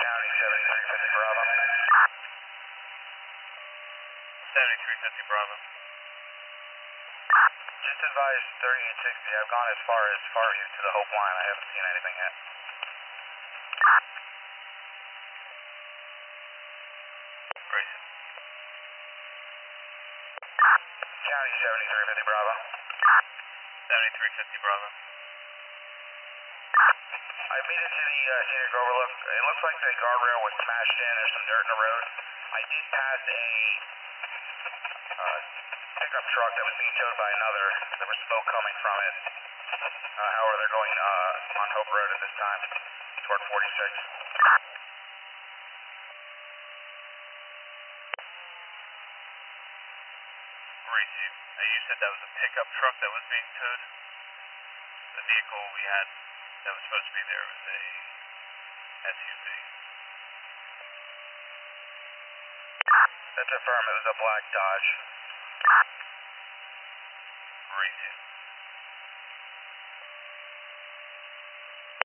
County 7350 Bravo. 7350 Bravo. Just advised 3860. I've gone as far you to the Hope line. I haven't seen anything yet. Grayson. County 7350 Bravo. 7350 Bravo. I made it to the scenic overlook. It looks like the guardrail was smashed in. There's some dirt in the road. I did pass a pickup truck that was being towed by another. There was smoke coming from it. However, they're going on Hope Road at this time toward 46. Grayson. You said that was a pickup truck that was being towed? The vehicle we had that was supposed to be there was a SUV. That's affirmed. It was a black Dodge. Grayson.